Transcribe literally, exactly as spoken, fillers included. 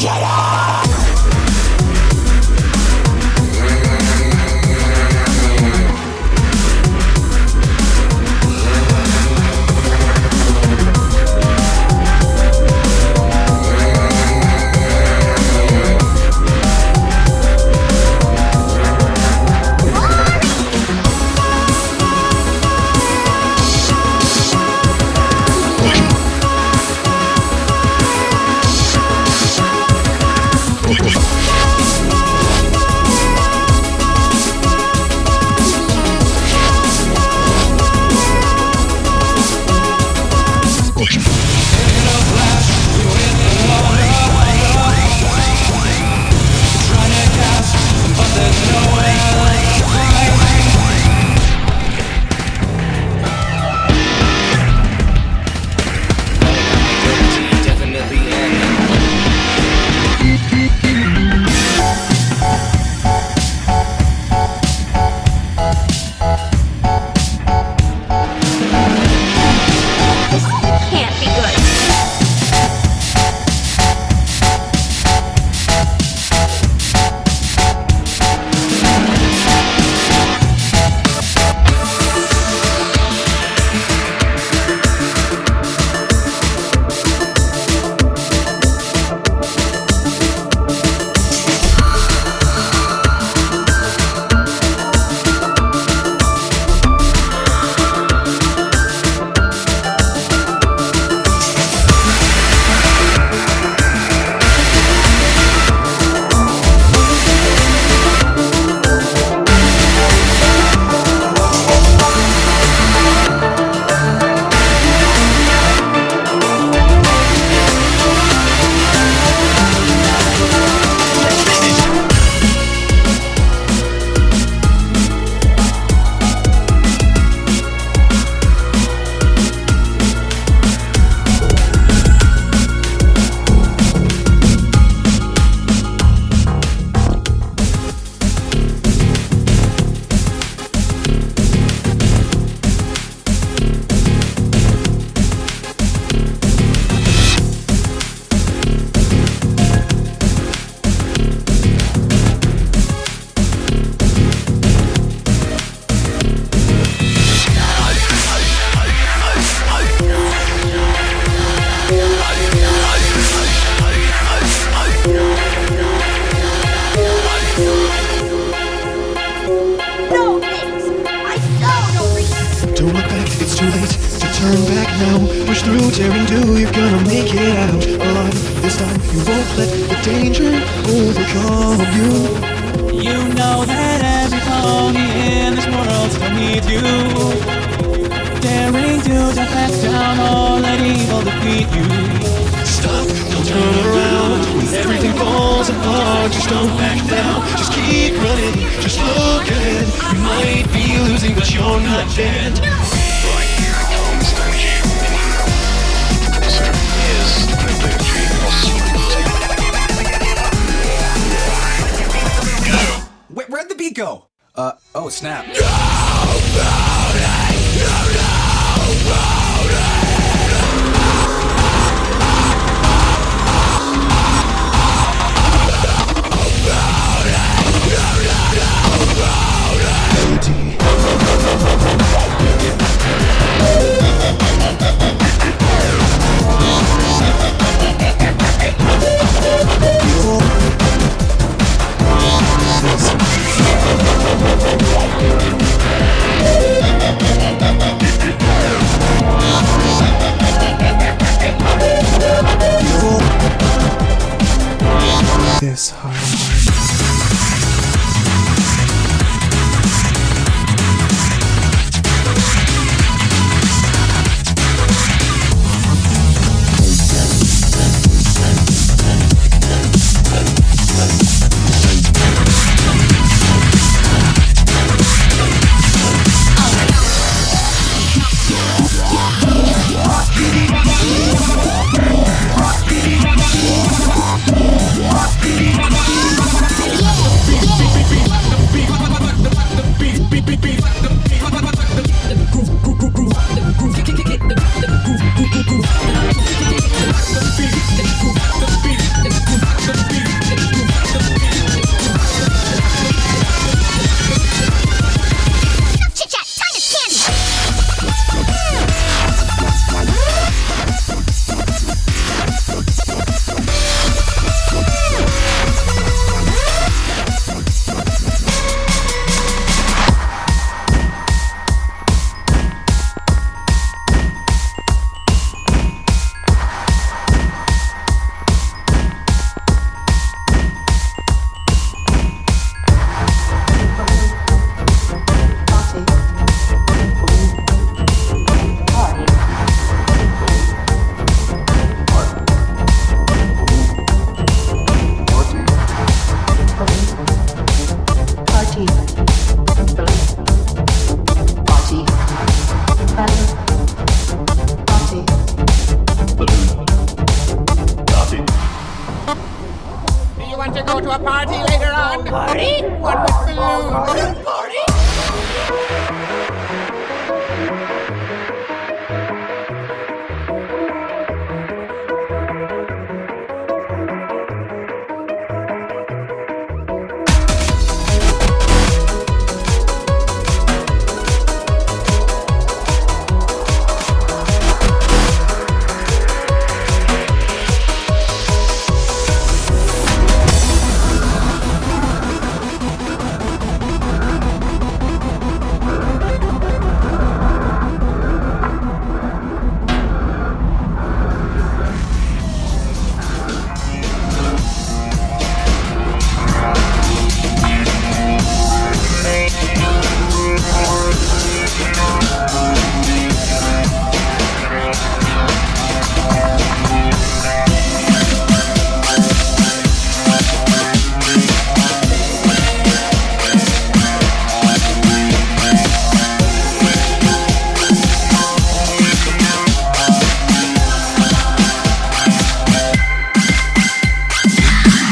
turn back now. Push through, tearing do, you're gonna make it out alive. This time you won't let the danger overcome you. You know that every pony in this world still needs you. Daring to defect down all that evil defeat you. Stop, don't turn around. When everything falls apart, just don't back down. Just keep running, just look ahead. You might be losing, but you're not dead. Right here comes the human. There is liberty possibility. Where, where'd the beat go? Uh, oh snap. Oh, party? One with balloons.